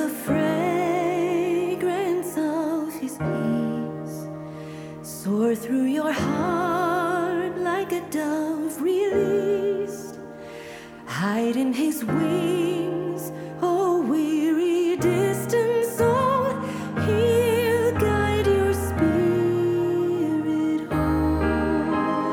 the fragrance of his peace soar through your heart like a dove released. Hide in his wings, oh weary distant soul. He'll guide your spirit home.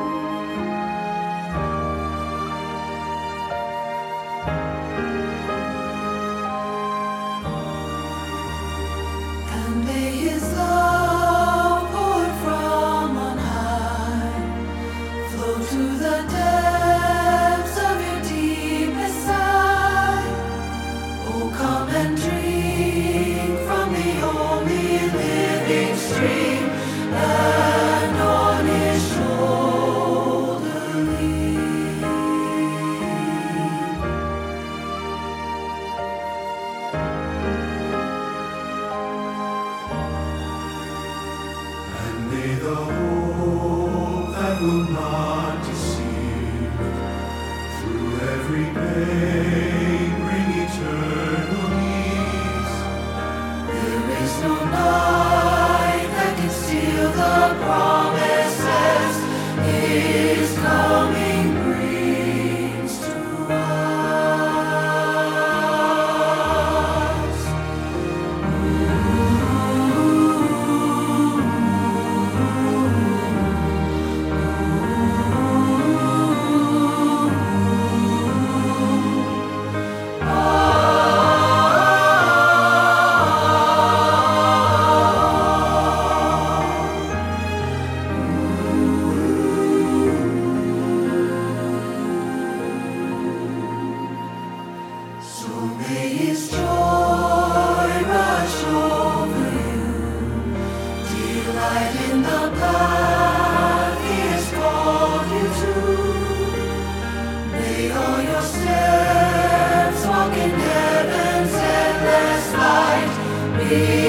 And may his love poured from on high flow to the depths of your deepest sight. Oh, come and drink from the only living stream, and on his shoulder lean. And may the hope that will not deceive through every pain bring eternal ease. There is no night that can steal the promises his coming brings to us. So may his joy rush over you, delight in the path he has called you to. May all your steps walk in heaven's endless light. Be